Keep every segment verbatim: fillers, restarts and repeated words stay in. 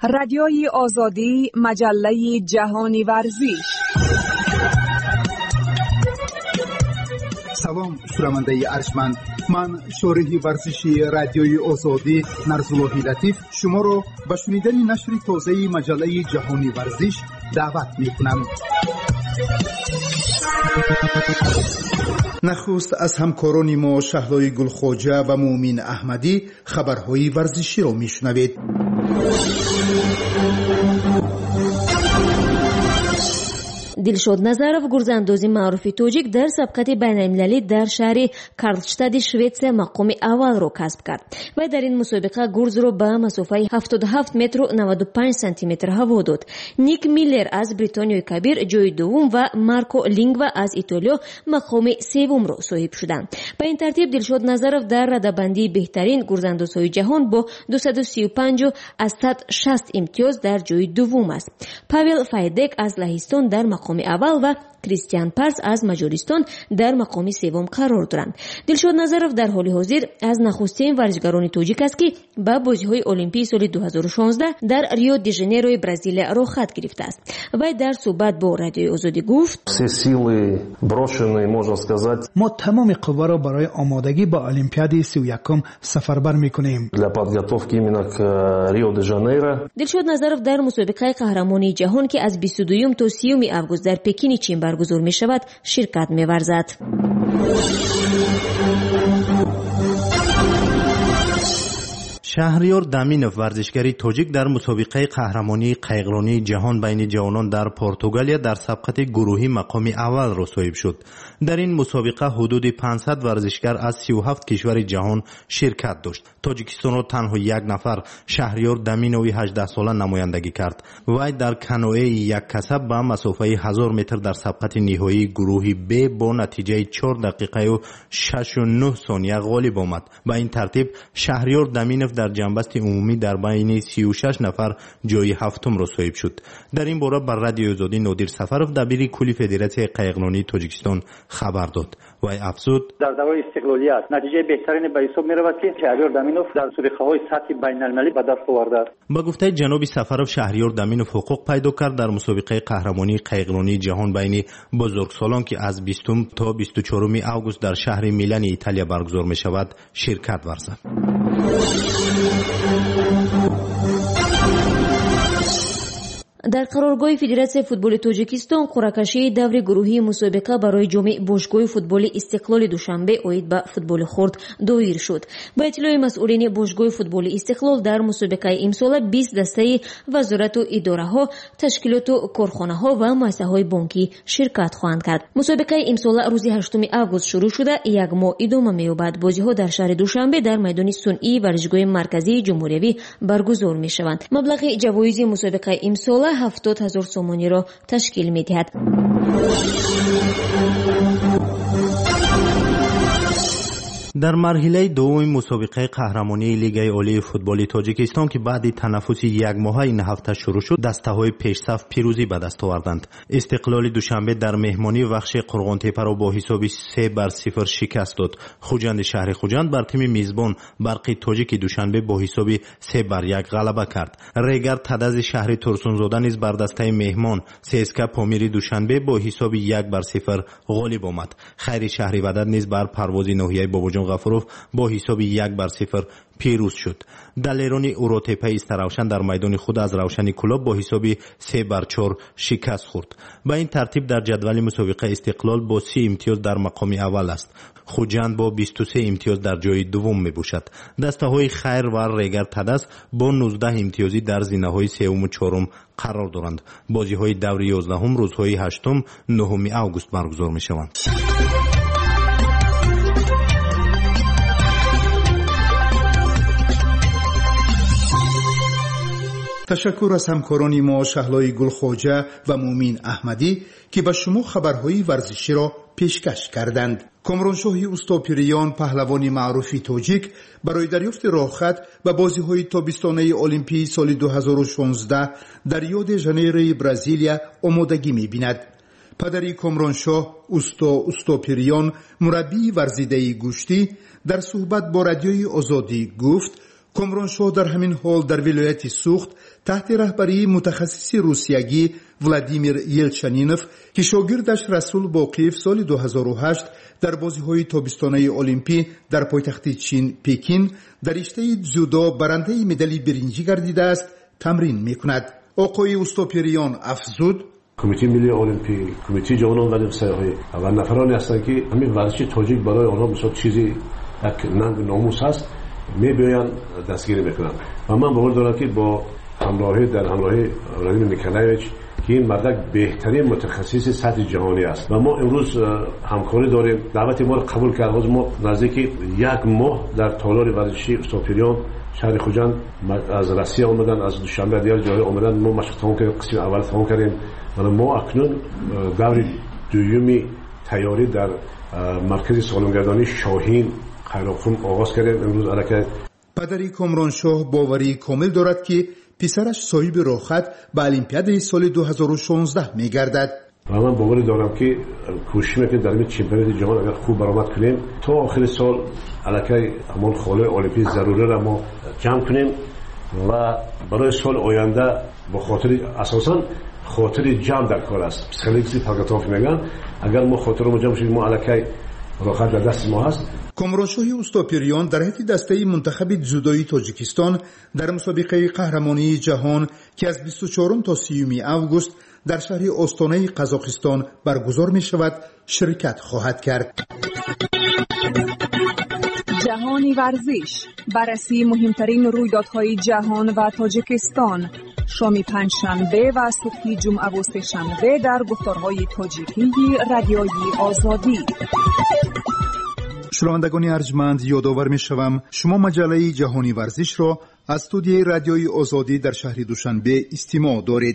رادیوی آزادی، مجله جهانی ورزش. سلام شنونده ارجمند، من شارح ورزشی رادیوی آزادی نرزالله لطیف شما را به شنیدن نشر تازه مجله جهانی ورزش دعوت می‌کنم. نخست از همکاران ما شهلای گلخواجه و مومین احمدی خبرهای ورزشی را میشنوید. دلشاد назаров гурзандози маъруфи тоҷик дар сабқати байналмилалӣ дар шаҳри карлштади шветсия мақоми аввалро касб кард. вай дар ин мусобиқа гурзро ба масофаи ҳафтоду ҳафт метру наваду панҷ сантиметр ҳаво дод. ник миллер аз бритониёи кабир ҷои дуввум ва марко лингва аз итолиё мақоми севумро соҳиб шуданд. ба ин тартиб дилшод назаров дар радабандии беҳтарин гурзандозҳои ҷаҳон бо дусаду сию панҷу аз сад шаст имтиёз дар ҷои дуввум аст. павел файдек аз лаҳистон дар мақоми аввал ва кристиан парс аз маҷористон дар мақоми севум қарор доранд. дилшод назаров дар ҳоли ҳозир аз нахустин варзишгарони тоҷик аст ки ба бозиҳои олимпии соли дуҳазору шонздаҳ дар рио де жанейрои бразилия рохат гирифтааст. вай дар суҳбат бо радиои озодӣ гуфт: мо тамоми қувваро барои омодагӣ ба олимпиадаи сию якум сафарбар мекунем. дилшод назаров дар мусобиқаи қаҳрамонии ҷаҳон ки аз бисту дуюм то сиюми август дар пекини чин баргузор мешавад ширкат меварзад. شهریار دامینوف ورزشگری توجیک در مسابقه قهرمانی قایقرانی جهان بین جوانان در پرتغالیا در سبقت گروهی مقام اول را صاحب شد. در این مسابقه حدود پانصد ورزشگر از سی و هفت کشور جهان شرکت داشت. تاجیکستان را تنها یک نفر شهریار دامینوی هجده ساله نمایندگی کرد. وی در کانوئه یک کسب به مسافه هزار متر در سبقت نهایی گروه ب با نتیجه چهار دقیقه و شش و نه ثانیه غالب آمد. به این ترتیب شهریار دامینوف در جنبست عمومی در بین سی و شش نفر جای هفتم را صاحب شد. در این باره بر رادیوی آزادی نادر سفرов دبیر کلی فدراسیای قایقرانی تاجیکستان خبر داد. وی افزود: در دوای استقلالیت نتیجه بهترین به حساب می رود که شهریار دامینوف در مسابقه‌های سطح بین‌المللی به دست آورده است. با گفته جناب سفرov شهریار دامینوف حقوق پیدا کرد در مسابقه قهرمانی قایقرانی جهان بین بزرگسالان که از بیستم تا بیست و چهارم آگوست در شهر میلان ایتالیا برگزار می شود شرکت ورزد. дар қароргоҳи федератсияи футболи тоҷикистон қуръакашии даври гурӯҳии мусобиқа барои ҷомеи бошгоҳи футболи истиқлоли душанбе оид ба футболи хурд доир шуд. ба иттилои масъулини бошгоҳи футболи истиқлол дар мусобиқаи имсола бист дастаи вазорату идораҳо, ташкилоту корхонаҳо ва муассисаҳои бонкӣ ширкат хоҳанд кард. мусобиқаи имсола рӯзи ҳаштуми август шурӯъ шуда як моҳ идома меёбад. бозиҳо дар шаҳри душанбе дар майдони сунъии варзишгоҳи марказии ҷумҳуриявӣ баргузор мешаванд. маблағи ҷавоизи мусобиқаи имсола ҳафтод ҳазор сомониро ташкил медиҳад. در مرحله دوم مسابقه قهرمانی لیگ عالی فوتبال تاجیکستان که بعد تنفس یک ماه این هفته شروع شد دسته‌های پیشصف پیروزی به دست آوردند. استقلال دوشنبه در مهمانی وخش قرغانتپه را با حساب سه بر صفر شکست داد. خوجند شهر خوجند بر تیم میزبان برق تاجیک دوشنبه با حساب سه بر یک غلبه کرد. ریگر تدز شهر ترسونزاده نیز بر دسته مهمان سیسکا پامیری دوشنبه با حساب یک بر صفر غالب آمد. خیر شهری ودد نیز بر پرواز ناحیه باباجان غفورov با حساب یک بر صفر پیروز شد. دلیرانی اوروتپه ایست روشن در میدان خود از روشنی کلاب با حساب سه بر چهار شکست خورد. با این ترتیب در جدول مسابقه استقلال با سی امتیاز در مقام اول است. خوجند با بیست و سه امتیاز در جای دوم میباشد. دسته های خیر و ریگر تدس با نوزده امتیازی در زینه های سوم و چهارم قرار دارند. بازی های دور یازدهم روزهای هشتم نهم آگوست برگزار میشوند. تشکر از همکاران ما شهلای گلخواجه و مومین احمدی که به شما خبرهای ورزشی را پیشکش کردند. کامرانشاه اوستاپیریان پهلوان معروف تاجیک برای دریافت راهخط به بازی‌های تابستانه المپیک سال دو هزار و شانزده در ریو دی ژانیروی برزیلیا آمادگی می‌بیند. پدری کامرانشاه اوستا اوستاپیریان مربی ورزیده گوشتی در صحبت با رادیوی آزادی گفت کامرانشاه در همین حال در ولایت سوخت تحت رهبری متخصص روسیایی ولادیمیر یلچنینوف که شاگردش رسول باقیف سال دو هزار و هشت در بازی‌های تابستانه المپی در پایتخت چین پکین در رشته جودو برنده مدال برنجی گردیده است تمرین می‌کند. آقای استوپیریان افزود: کمیته ملی المپی، کمیته جهانی ورزشی و نفرانی هستند که همین ورزش تاجیک برای آنها بسیار چیزی یک ننگ ناموس هست می‌بینن دستگیری می‌کنند و من باور دارم که با همراهی در همراهی ولادیمیر نیکولایویچ که این مردک بهترین متخصص سطح جهانی است و ما امروز همکاری داریم. دعوت ما را قبول کرد. ما نزدیک یک ماه در تالار ورزشی استوپیریان شهر خوجند از روسیه آمدن، از دوشنبه دیگر جای آمدن. ما مشق تمام کردیم، قسم اول تمام کردیم و ما اکنون دور دومی تیاری در مرکز سالمگردانی شاهین خیرخون آغاز کردیم. امروز علاقه پدری کامرانشاه باوری کامل دارد که پسرش صاحب راحت به المپیاد سال دو هزار و شانزده می‌گردد. و من باور دارم که کوشش می‌کنیم در این چمپیونات جهان اگر خوب برآمد کنیم تا آخر سال علاقه همان خاله المپی ضروری را ما جمع کنیم و برای سال آینده با خاطر اساساً خاطر جمع در کار است. پسیکولوژی پاگاتاف میگن اگر ما خاطر ما جمع شدیم ما علاقه راحت در دست ما هست. کامرانشاه استوپیریان در حیط دسته منتخب جودوی تاجیکستان در مسابقه قهرمانی جهان که از بیست و چهارم تا سی اوگوست در شهر آستانه قزاقستان برگزار می شود شرکت خواهد کرد. جهانی ورزش، بررسی مهمترین رویدادهای جهان و تاجیکستان، شام پنجشنبه و صبح جمعه و سه‌شنبه در گفتارهای تاجیکی رادیوی آزادی. شنوندگان ارجمند، یادآور می‌شوم شما مجله جهانی ورزش را از استودیوی رادیوی آزادی در شهر دوشنبه استماع دارید.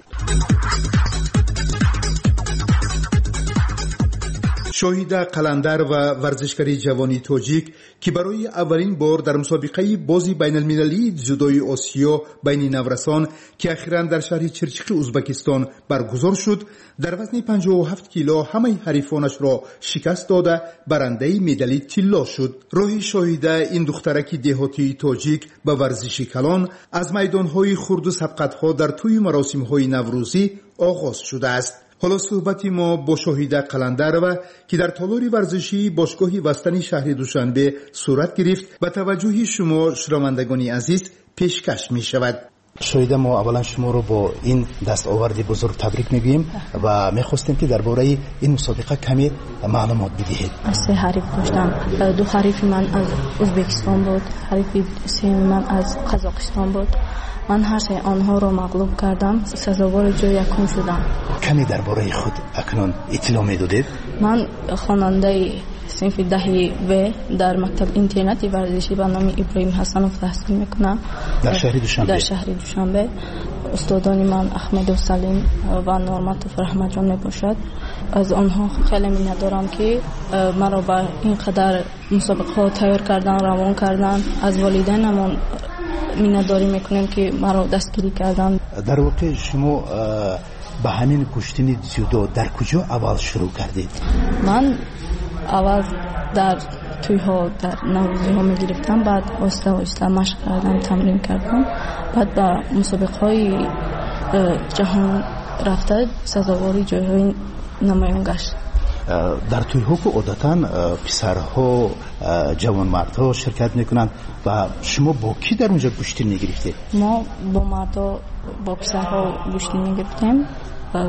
شاهد قلندر و ورزشکاری جوانی تاجیک که برای اولین بار در مسابقه بازی بین المللی جودوی آسیا بین نورسان که اخیراً در شهر چرچیق ازبکستان برگزار شد در وزن پنجاه و هفت کیلو همه حریفانش را شکست داده برنده مدال طلا شد. راه شاهد این دخترک دهاتی تاجیک به ورزش کلان از میدانهای خرد و سبقت‌ها در طی مراسم‌های نوروزی آغاز شده است. حالا صحبتی ما با شاهد قلندر و که در تالار ورزشی باشگاه وستنی شهر دوشنبه صورت گرفت و توجه شما شنوندگان عزیز پیشکش می شود. شاهد ما اولا شما رو با این دستاوردی بزرگ تبریک میگیم و میخواستیم که درباره این مسابقه کمی معلومات بدهید. سه حریف داشتم. دو حریف من از ازبکستان بود، حریف سوم من از قزاقستان بود. من هر سه آنها را مغلوب کردم، سزاوار جای یکم شدم. کمی درباره خود اکنون اطلاع میدادید؟ من خواننده صنف دهی و در مکتب اینترنتی ورزشی به نام ابراهیم حسنوف تحصیل میکنم در شهر دوشنبه. در شهر دوشنبه استادان من احمد و سلیم و نورمت و فرحمد جان میباشد. از آنها خیلی منت دارم که مرا به اینقدر مسابقه ها تیار کردن، روان کردن. از والدینم منتداری میکنیم که مرا دستگیری کردن. در واقع شما به همین کشتن جودو در کجا اول شروع کردید؟ من اول در توی ها در نوروزی ها میگرفتم، بعد آسته آسته مشق کردم، تمرین کردم، بعد به مسابقه های جهان رفته سزاواری جایهای نمایان گشت. در توی ها که عادتا پسرها جوان مردها شرکت میکنند و شما با کی در اونجا گشتی میگرفتید؟ ما با مردها با پسرها گشتی میگرفتیم و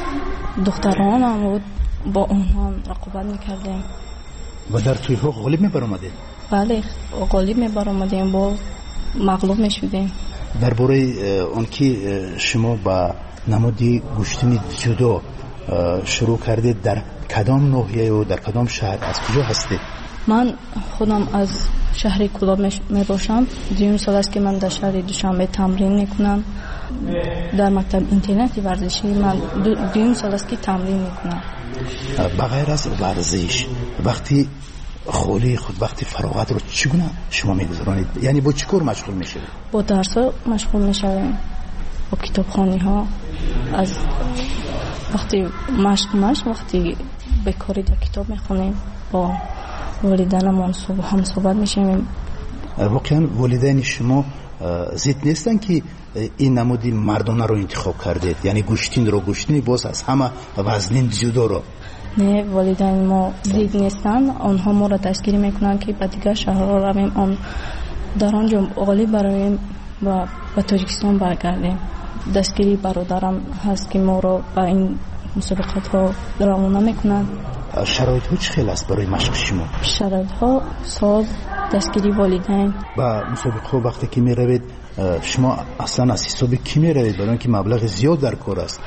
دختران هم با اونها رقابت میکردیم. و در توی ها غالب میبرامدید؟ بله غالب میبرامدیم، با مغلوب میشدیم. درباره اون که شما با نمودی گشتن جودو شروع کردید در کدام ناحیه و در کدام شهر از کجا هستید؟ من خودم از شهر کلاب می باشم. دویم سال است که من در شهر دوشنبه تمرین میکنم. در مکتب اینترنتی ورزشی من دویم سال است که تمرین میکنم. بغیر از ورزش وقتی خالی خود وقتی فراغت رو چگونه شما میگذرانید؟ یعنی با چه کار مشغول میشید؟ با درس مشغول میشم، با کتابخوانی ها. از وقتی مشق مشق وقتی بکاری در کتاب میخونیم، با والدینمون هم صحبت میشیم. واقعا والدین شما ضد نیستن که این نمودی مردانه رو انتخاب کردید؟ یعنی گوشتین رو گوشتینی باز از همه وزنین جدا رو؟ نه، والدین ما زید نیستن، آنها ما را دستگیری میکنن که به دیگر شهرها رویم، آن در آنجا غالب برایم و به تاجیکستان برگردیم. دستگیری برادرم هست که ما را به این مسابقات ها روانه میکنن. شرایط ها چه خیلی است برای مشق شما؟ شرایط ها ساز، دستگیری والدین. با مسابقه ها وقتی که می روید شما اصلا از حساب کی می روید؟ برای اینکه مبلغ زیاد در کار است.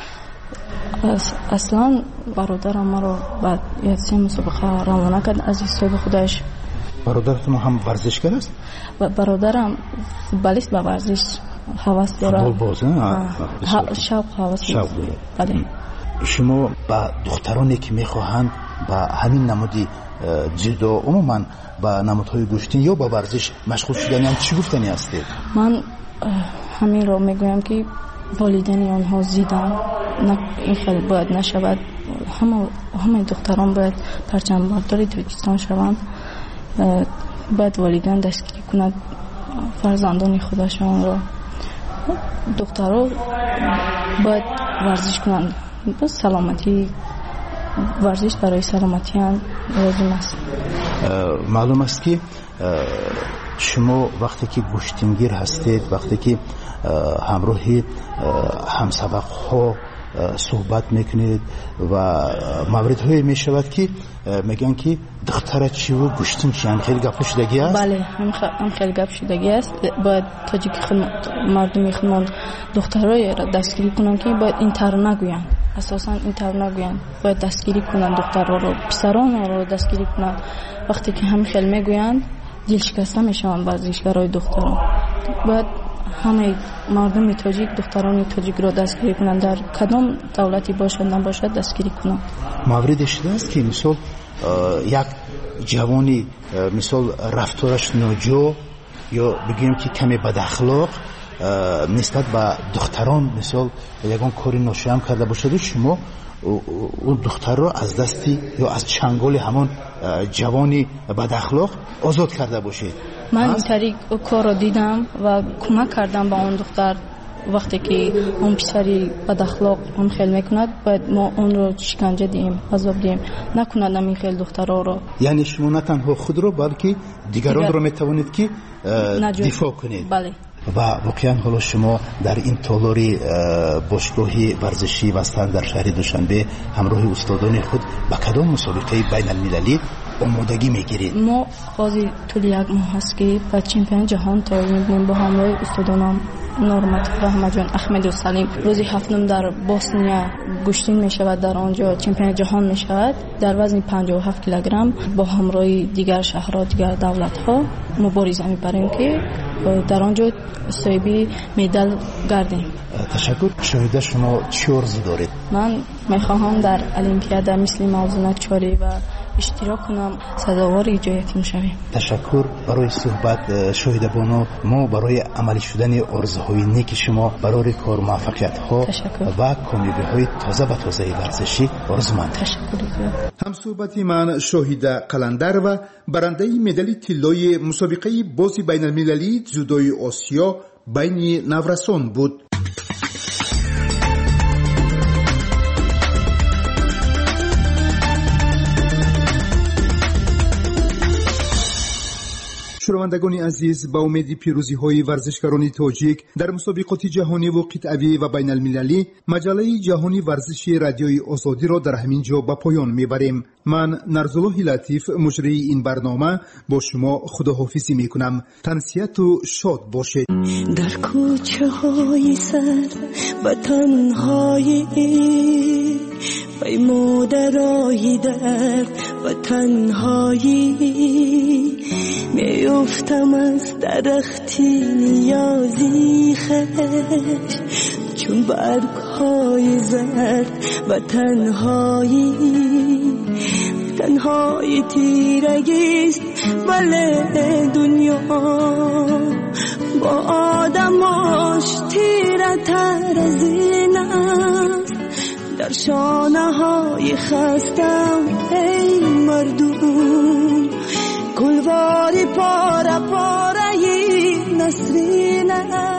اصلا برادرم ما را بعد یک سه مسابقه روانه کرد از حساب خودش. برادرتون هم ورزشگر است؟ برادرم فوتبالیست به ورزش هوس داره. فوتبال باز نه؟ شوق هوس شوق داره. بله. شما با دخترانی که میخواهند با همین نمودی جدو عموما با نمودهای گوشتین یا با ورزش مشغول شدن هم چی گفتنی هستید؟ من همین رو میگویم که والدین آنها زیدن، این خیلی باید نشود. همه همه دختران باید پرچم برداری تاجیکستان شوند. باید والدین دستگیری کند فرزندان خودشان را. دخترها باید ورزش کنند. بس سلامتی، ورزش برای سلامتی هم لازم است. معلوم است که شما وقتی که گوشتینگیر هستید، وقتی که همراه همسبق ها صحبت میکنید و مورد های میشود که میگن که دختره چی و گوشتین چی، هم خیلی گپ شدگی است؟ بله، هم خیلی گپ شدگی است. باید تاجیک مردمی خودمان دخترای را دستگیری کنن که باید این تر نگوین، اساسا این تر نگوین، باید دستگیری کنن دخترها رو، پسران رو دستگیری کنن. وقتی که هم خیلی میگوین دل شکسته میشن ورزشگرای دختران. باید همه مردم تاجیک دختران تاجیک را دستگیری کنند، در کدام دولتی باشد نباشد دستگیری کنند. موردی شده است که مثال یک جوانی مثال رفتارش ناجو یا بگیم که کمی بد اخلاق نسبت به دختران مثال یگان کاری ناشایان کرده باشد، شما اون دختر رو از دستی یا از چنگال همون جوانی بد اخلاق آزاد کرده باشید. من این طریق کار رو دیدم و کمک کردم به اون دختر. وقتی که اون پسری بد اخلاق هم خیلی میکند باید ما اون رو شکنجه دیم، عذاب دیم، نکند این خیلی دخترها رو. یعنی شما نه تنها خود رو بلکه دیگران دیگر... رو میتوانید که دفاع کنید. بله. و واقعا حالا شما در این تالاری باشگاهی ورزشی وستن در شهر دوشنبه همراه استادان خود به کدام مسابقه بین المللی آمادگی میگیرید؟ ما قاضی طول یک ماه هست که به چمپیون جهان تایم میدیم با همراه استادانم نورمت رحمت جان احمد و سلیم. روزی هفتم در بوسنیا گوشتین میشود، در آنجا چمپیون جهان میشود در وزن پنجاه و هفت کیلوگرم. با همراه دیگر شهرها دیگر دولت ها مبارزه میبریم که در آنجا صاحب مدال گردیم. تشکر. شاید شما چه آرزو دارید؟ من میخواهم در المپیاد مثل موضوع چاری و اشتراک کنم، سزاوار ایجادتون شویم. تشکر برای صحبت شاهد بانو. ما برای عملی شدن آرزوهای نیک شما برای کار موفقیت ها و کامیابی های تازه و تازه ورزشی آرزومند. تشکر. هم صحبتی من شاهد قلندر و برنده مدال طلای مسابقه باز بین المللی جودوی آسیا بین نورسان بود. شنوندگان عزیز، با امید پیروزی های ورزشکاران تاجیک در مسابقات جهانی و قطعی و بین المللی، مجله جهانی ورزشی رادیوی آزادی را در همین جا به پایان میبریم. من نرزالله لطیف مجری این برنامه با شما خداحافظی میکنم. تنسیت و شاد باشید. در کوچه های سر و تنهایی پیموده راهی در و تنهایی میافتم از درختی نیازی خش چون برگ های زرد و تنهایی تنهایی تیرگیست ولی دنیا با آدماش تیره تر از این است. در شانه های خستم ای مردم گلواری پاره پاره نسرین است.